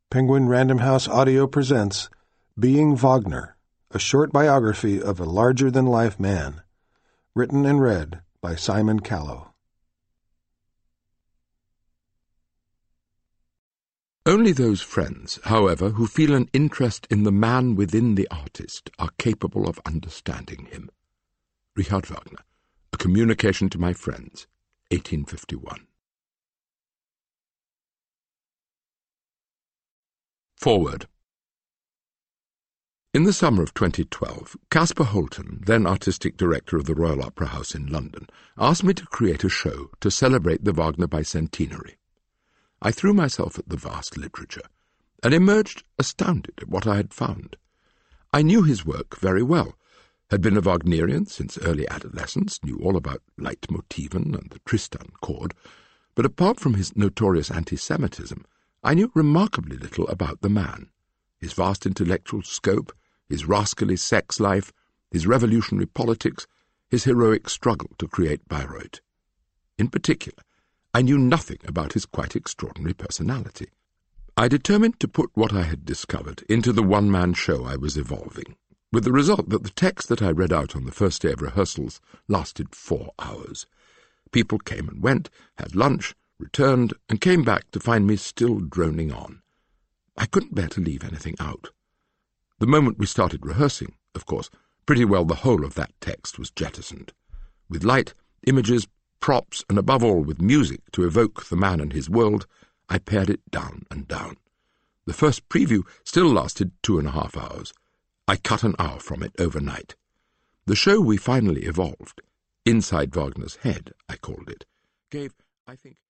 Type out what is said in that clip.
Penguin Random House Audio presents Being Wagner, a short biography of a larger-than-life man, written and read by Simon Callow. Only those friends, however, who feel an interest in the man within the artist are capable of understanding him. Richard Wagner, A Communication to My Friends, 1851. Forward. In the summer of 2012, Caspar Holton, then artistic director of the Royal Opera House in London, asked me to create a show to celebrate the Wagner bicentenary. I threw myself at the vast literature, and emerged astounded at what I had found. I knew his work very well, had been a Wagnerian since early adolescence, knew all about Leitmotiven and the Tristan chord, but apart from his notorious anti-Semitism, I knew remarkably little about the man, his vast intellectual scope, his rascally sex life, his revolutionary politics, his heroic struggle to create Bayreuth. In particular, I knew nothing about his quite extraordinary personality. I determined to put what I had discovered into the one-man show I was evolving, with the result that the text that I read out on the first day of rehearsals lasted 4 hours. People came and went, had lunch, returned, and came back to find me still droning on. I couldn't bear to leave anything out. The moment we started rehearsing, of course, pretty well the whole of that text was jettisoned. With light, images, props, and above all with music to evoke the man and his world, I pared it down and down. The first preview still lasted 2.5 hours. I cut an hour from it overnight. The show we finally evolved, Inside Wagner's Head, I called it, gave, I think,